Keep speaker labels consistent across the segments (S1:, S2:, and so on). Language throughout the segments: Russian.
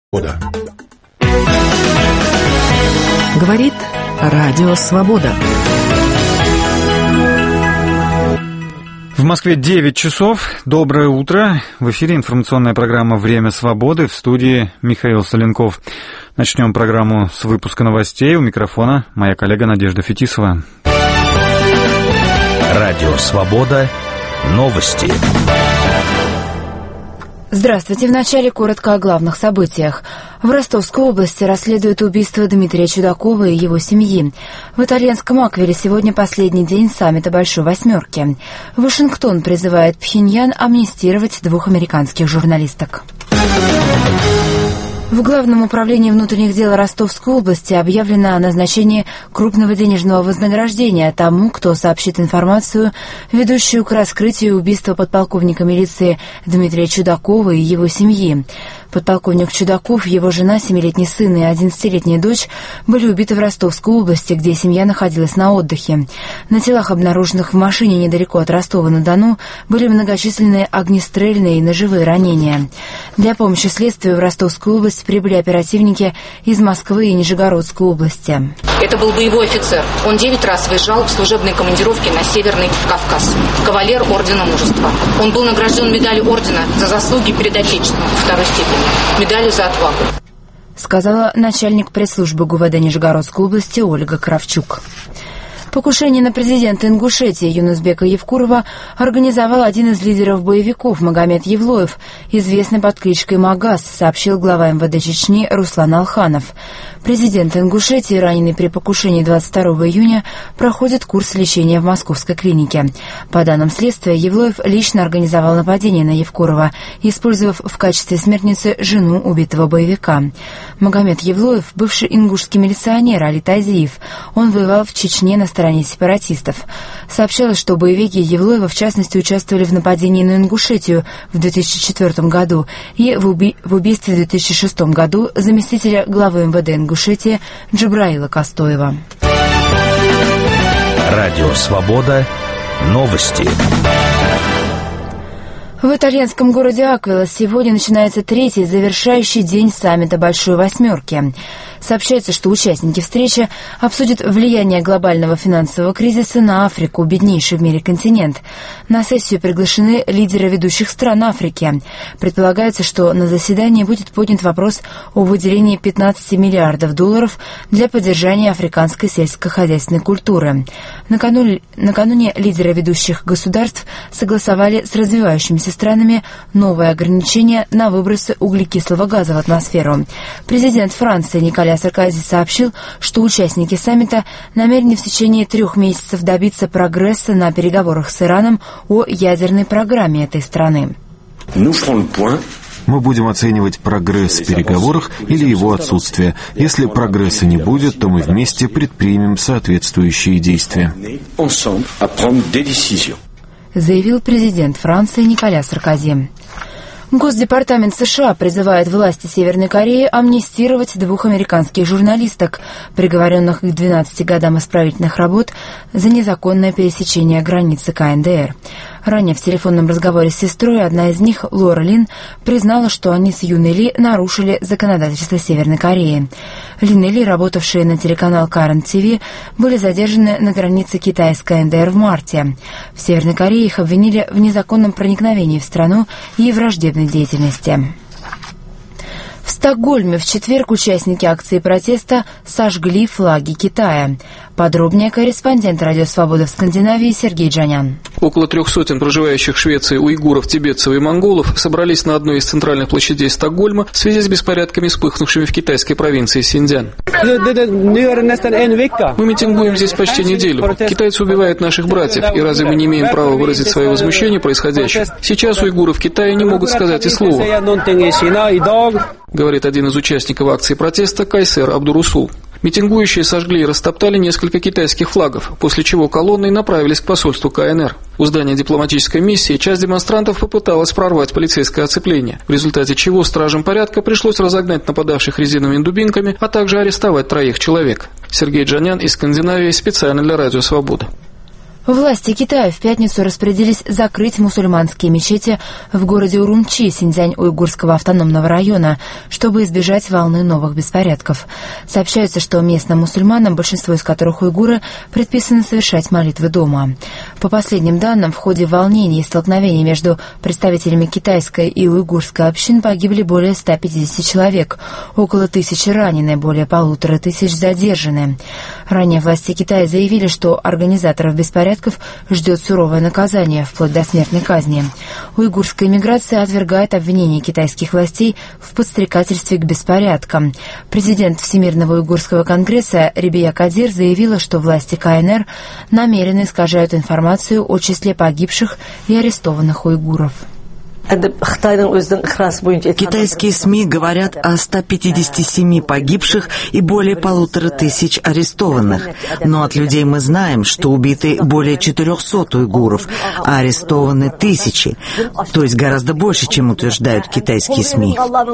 S1: Говорит Радио Свобода.
S2: В Москве 9 часов. Доброе утро. В эфире информационная программа «Время свободы», в студии Михаил Соленков. Начнем программу с выпуска новостей. У микрофона моя коллега Надежда Фетисова.
S3: Радио Свобода. Новости.
S4: Здравствуйте. Вначале коротко о главных событиях. В Ростовской области расследуют убийство Дмитрия Чудакова и его семьи. В итальянском Аквиле сегодня последний день саммита Большой Восьмерки. Вашингтон призывает Пхеньян амнистировать 2 американских журналисток. В Главном управлении внутренних дел Ростовской области объявлено о назначении крупного денежного вознаграждения тому, кто сообщит информацию, ведущую к раскрытию убийства подполковника милиции Дмитрия Чудакова и его семьи. Подполковник Чудаков, его жена, 7-летний сын и 11-летняя дочь были убиты в Ростовской области, где семья находилась на отдыхе. На телах, обнаруженных в машине недалеко от Ростова-на-Дону, были многочисленные огнестрельные и ножевые ранения. Для помощи следствию в Ростовскую область прибыли оперативники из Москвы и Нижегородской области.
S5: Это был боевой офицер. Он 9 раз выезжал в служебной командировке на Северный Кавказ. Кавалер Ордена Мужества. Он был награжден медалью Ордена за заслуги перед Отечеством 2-й степени. Медалью за отвагу,
S4: сказала начальник пресс-службы ГУВД Нижегородской области Ольга Кравчук. Покушение на президента Ингушетии Юнусбека Евкурова организовал один из лидеров боевиков Магомед Евлоев, известный под кличкой Магаз, сообщил глава МВД Чечни Руслан Алханов. Президент Ингушетии, раненый при покушении 22 июня, проходит курс лечения в московской клинике. По данным следствия, Евлоев лично организовал нападение на Евкурова, использовав в качестве смертницы жену убитого боевика. Магомед Евлоев – бывший ингушский милиционер Али Тазиев. Он воевал в Чечне на стороне сепаратистов. Сообщалось, что боевики Евлоева в частности участвовали в нападении на Ингушетию в 2004 году и в убийстве в 2006 году заместителя главы МВД Ингушетии Джабраила Костоева.
S3: Радио Свобода. Новости.
S4: В итальянском городе Аквила сегодня начинается 3-й завершающий день саммита Большой Восьмерки. Сообщается, что участники встречи обсудят влияние глобального финансового кризиса на Африку, беднейший в мире континент. На сессию приглашены лидеры ведущих стран Африки. Предполагается, что на заседании будет поднят вопрос о выделении $15 миллиардов для поддержания африканской сельскохозяйственной культуры. Накануне лидеры ведущих государств согласовали с развивающимися странами новые ограничения на выбросы углекислого газа в атмосферу. Президент Франции Николя Саркози сообщил, что участники саммита намерены в течение 3 месяцев добиться прогресса на переговорах с Ираном о ядерной программе этой страны.
S6: Мы будем оценивать прогресс в переговорах или его отсутствие. Если прогресса не будет, то мы вместе предпримем соответствующие действия,
S4: заявил президент Франции Николя Саркози. Госдепартамент США призывает власти Северной Кореи амнистировать 2 американских журналисток, приговоренных к 12 годам исправительных работ за незаконное пересечение границы КНДР. Ранее в телефонном разговоре с сестрой одна из них, Лора Лин, признала, что они с Юной Ли нарушили законодательство Северной Кореи. Лин и Ли, работавшие на телеканал Current TV, были задержаны на границе Китая с КНДР в марте. В Северной Корее их обвинили в незаконном проникновении в страну и враждебной деятельности. В Стокгольме в четверг участники акции протеста сожгли флаги Китая. Подробнее корреспондент Радио Свобода в Скандинавии Сергей Джанян.
S7: Около 300 проживающих в Швеции уйгуров, тибетцев и монголов собрались на одной из центральных площадей Стокгольма в связи с беспорядками, вспыхнувшими в китайской провинции Синьцзян. Мы митингуем здесь почти неделю. Китайцы убивают наших братьев, и разве мы не имеем права выразить свое возмущение происходящим? Сейчас уйгуры в Китае не могут сказать и слова, говорит один из участников акции протеста Кайсер Абдурусул. Митингующие сожгли и растоптали несколько китайских флагов, после чего колонной направились к посольству КНР. У здания дипломатической миссии часть демонстрантов попыталась прорвать полицейское оцепление, в результате чего стражам порядка пришлось разогнать нападавших резиновыми дубинками, а также арестовать 3 человек. Сергей Джанян из Скандинавии специально для Радио Свобода.
S4: Власти Китая в пятницу распорядились закрыть мусульманские мечети в городе Урумчи Синьцзянь-Уйгурского автономного района, чтобы избежать волны новых беспорядков. Сообщается, что местным мусульманам, большинство из которых уйгуры, предписано совершать молитвы дома. По последним данным, в ходе волнений и столкновений между представителями китайской и уйгурской общин погибли более 150 человек, около 1000 ранены, более 1500 задержаны. Ранее власти Китая заявили, что организаторов беспорядков ждет суровое наказание, вплоть до смертной казни. Уйгурская миграция отвергает обвинения китайских властей в подстрекательстве к беспорядкам. Президент Всемирного уйгурского конгресса Ребия Кадир заявила, что власти КНР намеренно искажают информацию о числе погибших и арестованных уйгуров.
S8: Китайские СМИ говорят о 157 погибших и более 1500 арестованных. Но от людей мы знаем, что убиты более 400 уйгуров, а арестованы 1000. То есть гораздо больше, чем утверждают китайские СМИ.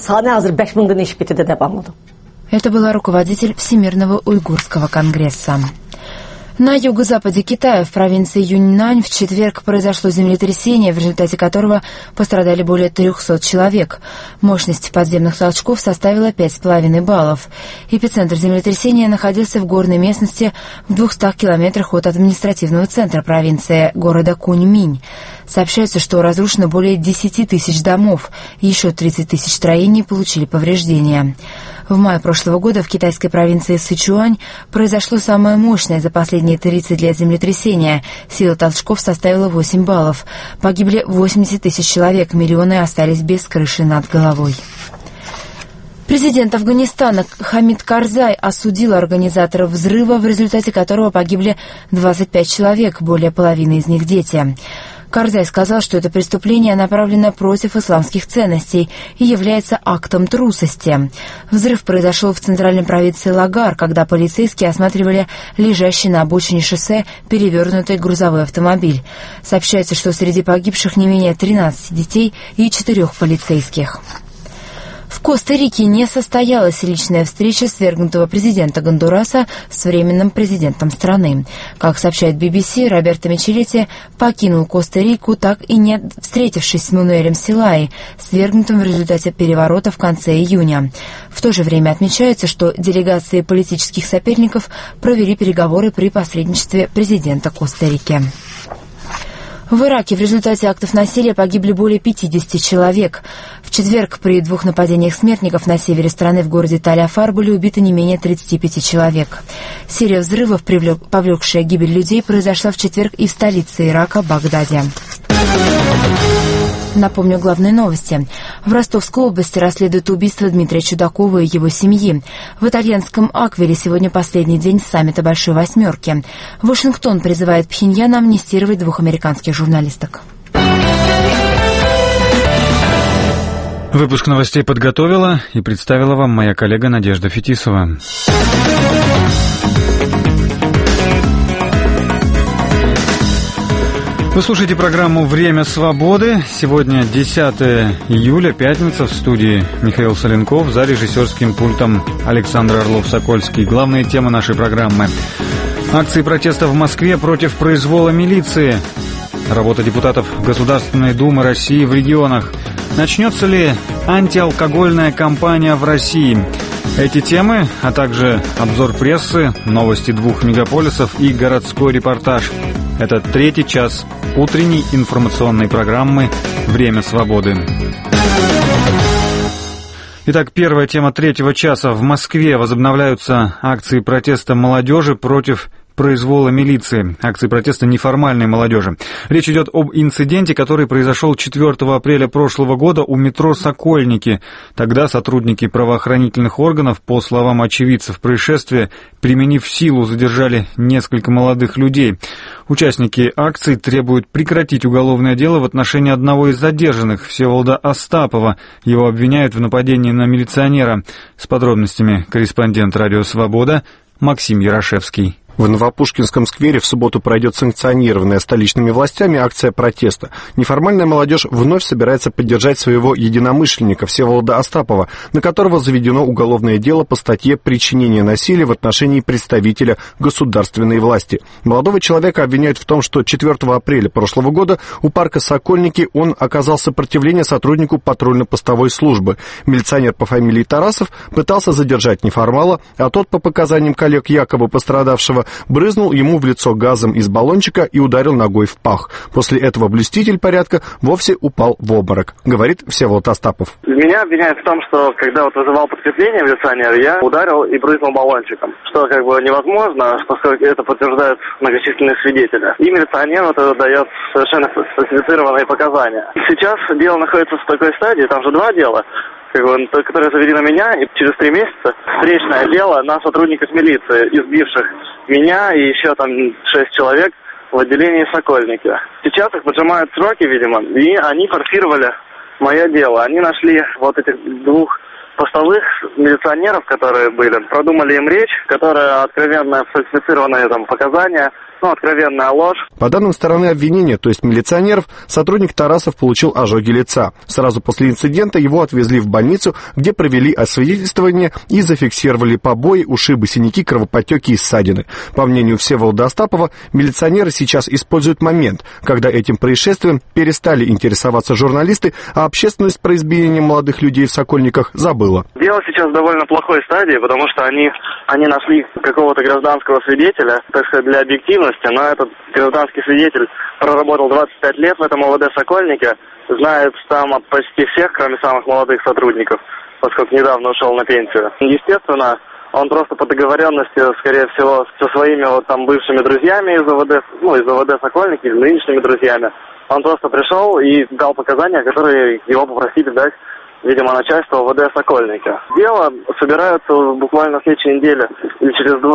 S4: Это была руководитель Всемирного уйгурского конгресса. На юго-западе Китая, в провинции Юньнань, в четверг произошло землетрясение, в результате которого пострадали более 300 человек. Мощность подземных толчков составила 5,5 баллов. Эпицентр землетрясения находился в горной местности в 200 километрах от административного центра провинции, города Куньминь. Сообщается, что разрушено более 10 тысяч домов, и еще 30 тысяч строений получили повреждения. В мае прошлого года в китайской провинции Сычуань произошло самое мощное за последние 30 лет землетрясение. Сила толчков составила 8 баллов. Погибли 80 тысяч человек, миллионы остались без крыши над головой. Президент Афганистана Хамид Карзай осудил организаторов взрыва, в результате которого погибли 25 человек, более половины из них дети. Карзай сказал, что это преступление направлено против исламских ценностей и является актом трусости. Взрыв произошел в центральной провинции Лагар, когда полицейские осматривали лежащий на обочине шоссе перевернутый грузовой автомобиль. Сообщается, что среди погибших не менее 13 детей и 4 полицейских. В Коста-Рике не состоялась личная встреча свергнутого президента Гондураса с временным президентом страны. Как сообщает BBC, Роберто Мичелетти покинул Коста-Рику, так и не встретившись с Мануэлем Селаи, свергнутым в результате переворота в конце июня. В то же время отмечается, что делегации политических соперников провели переговоры при посредничестве президента Коста-Рики. В Ираке в результате актов насилия погибли более 50 человек. В четверг при 2 нападениях смертников на севере страны в городе Таль-Афар были убиты не менее 35 человек. Серия взрывов, повлекшая гибель людей, произошла в четверг и в столице Ирака, Багдаде. Напомню главные новости. В Ростовской области расследуют убийство Дмитрия Чудакова и его семьи. В итальянском Аквиле сегодня последний день саммита Большой Восьмерки. Вашингтон призывает Пхеньян амнистировать 2 американских журналисток.
S2: Выпуск новостей подготовила и представила вам моя коллега Надежда Фетисова. Вы слушаете программу «Время свободы». Сегодня 10 июля, пятница, в студии Михаил Соленков, за режиссерским пультом Александр Орлов-Сокольский. Главные темы нашей программы. Акции протеста в Москве против произвола милиции. Работа депутатов Государственной Думы России в регионах. Начнется ли антиалкогольная кампания в России? Эти темы, а также обзор прессы, новости 2 мегаполисов и городской репортаж. Это 3-й час утренней информационной программы «Время свободы». Итак, первая тема 3-го часа. В Москве возобновляются акции протеста молодежи против произвола милиции. Акции протеста неформальной молодежи. Речь идет об инциденте, который произошел 4 апреля прошлого года у метро «Сокольники». Тогда сотрудники правоохранительных органов, по словам очевидцев происшествия, применив силу, задержали несколько молодых людей. Участники акции требуют прекратить уголовное дело в отношении одного из задержанных, Всеволода Остапова. Его обвиняют в нападении на милиционера. С подробностями корреспондент «Радио Свобода» Максим Ярошевский.
S9: В Новопушкинском сквере в субботу пройдет санкционированная столичными властями акция протеста. Неформальная молодежь вновь собирается поддержать своего единомышленника Всеволода Остапова, на которого заведено уголовное дело по статье «Причинение насилия в отношении представителя государственной власти». Молодого человека обвиняют в том, что 4 апреля прошлого года у парка «Сокольники» он оказал сопротивление сотруднику патрульно-постовой службы. Милиционер по фамилии Тарасов пытался задержать неформала, а тот, по показаниям коллег якобы пострадавшего, брызнул ему в лицо газом из баллончика и ударил ногой в пах. После этого блюститель порядка вовсе упал в обморок, говорит Всеволод Остапов.
S10: Меня обвиняют в том, что когда вызывал подкрепление милиционер, я ударил и брызнул баллончиком, что невозможно, поскольку это подтверждают многочисленные свидетели. И милиционер дает совершенно фальсифицированные показания. Сейчас дело находится в такой стадии, там же 2 дела, которое заведено на меня, и через 3 месяца встречное дело на сотрудников милиции, избивших меня и еще 6 человек в отделении Сокольники. Сейчас их поджимают сроки, видимо, и они форсировали мое дело. Они нашли этих 2 постовых милиционеров, которые были, продумали им речь, которая откровенно фальсифицированные показания, откровенная ложь.
S9: По данным стороны обвинения, то есть милиционеров, сотрудник Тарасов получил ожоги лица. Сразу после инцидента его отвезли в больницу, где провели освидетельствование и зафиксировали побои, ушибы, синяки, кровоподтеки и ссадины. По мнению Всеволода Остапова, милиционеры сейчас используют момент, когда этим происшествием перестали интересоваться журналисты, а общественность про избиение молодых людей в Сокольниках забыла.
S10: Дело сейчас в довольно плохой стадии, потому что они нашли какого-то гражданского свидетеля, для объективности, но этот гражданский свидетель проработал 25 лет в этом ОВД Сокольнике, знает там почти всех, кроме самых молодых сотрудников, поскольку недавно ушел на пенсию. Естественно, он просто по договоренности, скорее всего, со своими бывшими друзьями из ОВД Сокольники, или нынешними друзьями, он просто пришел и дал показания, которые его попросили дать, видимо, начальство ОВД Сокольники. Дело собираются буквально в следующей неделе или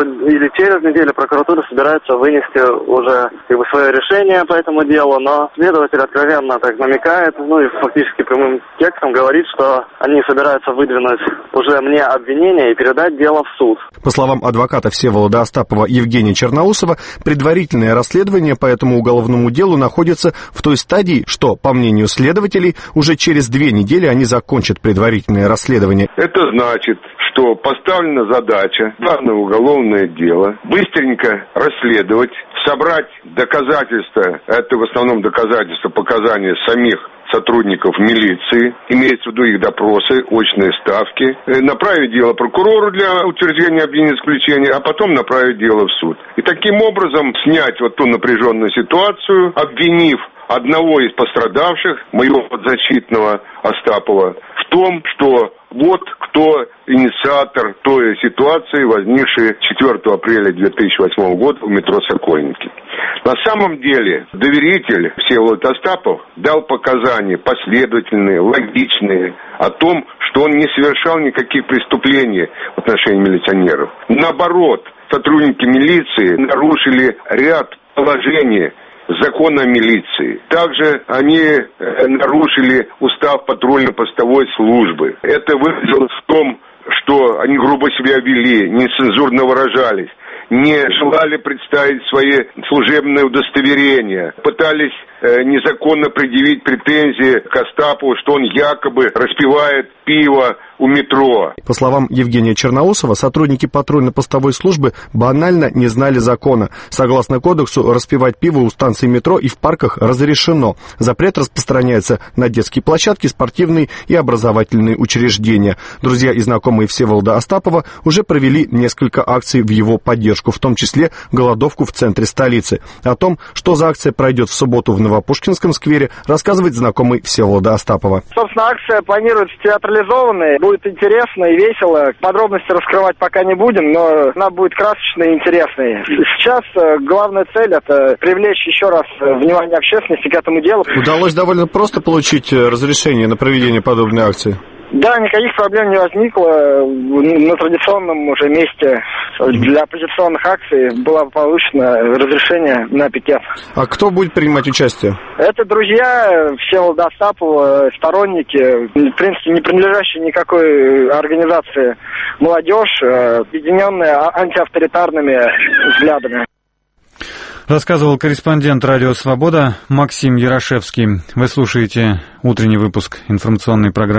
S10: через неделю прокуратура собирается вынести уже свое решение по этому делу, но следователь откровенно намекает, и фактически прямым текстом говорит, что они собираются выдвинуть уже мне обвинение и передать дело в суд.
S9: По словам адвоката Всеволода Остапова Евгения Черноусова, предварительное расследование по этому уголовному делу находится в той стадии, что, по мнению следователей, уже через 2 недели они закончат предварительное расследование.
S11: Это значит, что поставлена задача данное уголовное дело быстренько расследовать, собрать доказательства, это в основном доказательства показания самих сотрудников милиции, имеется в виду их допросы, очные ставки, направить дело прокурору для утверждения обвинения исключения, а потом направить дело в суд. И таким образом снять ту напряженную ситуацию, обвинив одного из пострадавших, моего подзащитного Остапова, в том, что кто инициатор той ситуации, возникшей 4 апреля 2008 года в метро Сокольники. На самом деле доверитель Всеволод Остапов дал показания последовательные, логичные о том, что он не совершал никаких преступлений в отношении милиционеров. Наоборот, сотрудники милиции нарушили ряд положений закона о милиции. Также они нарушили устав патрульно-постовой службы. Это выразилось в том, что они грубо себя вели, нецензурно выражались, не желали представить свои служебные удостоверения, пытались незаконно предъявить претензии к Остапову, что он якобы распивает пиво у метро.
S9: По словам Евгения Черноусова, сотрудники патрульно-постовой службы банально не знали закона. Согласно кодексу, распивать пиво у станции метро и в парках разрешено. Запрет распространяется на детские площадки, спортивные и образовательные учреждения. Друзья и знакомые Всеволода Остапова уже провели несколько акций в его поддержку, в том числе голодовку в центре столицы. О том, что за акция пройдет в субботу в Новопушкинском сквере, рассказывает знакомый Всеволода Остапова.
S12: Собственно, акция планируется театрализованной. Будет интересно и весело. Подробности раскрывать пока не будем, но она будет красочной и интересной. Сейчас главная цель — это привлечь еще раз внимание общественности к этому делу.
S9: Удалось довольно просто получить разрешение на проведение подобной акции?
S12: Да, никаких проблем не возникло. На традиционном уже месте для оппозиционных акций было получено разрешение на пикет.
S9: А кто будет принимать участие?
S12: Это друзья Всеволода Остапова, сторонники, в принципе, не принадлежащие никакой организации молодежь, объединенная антиавторитарными взглядами.
S2: Рассказывал корреспондент «Радио Свобода» Максим Ярошевский. Вы слушаете утренний выпуск информационной программы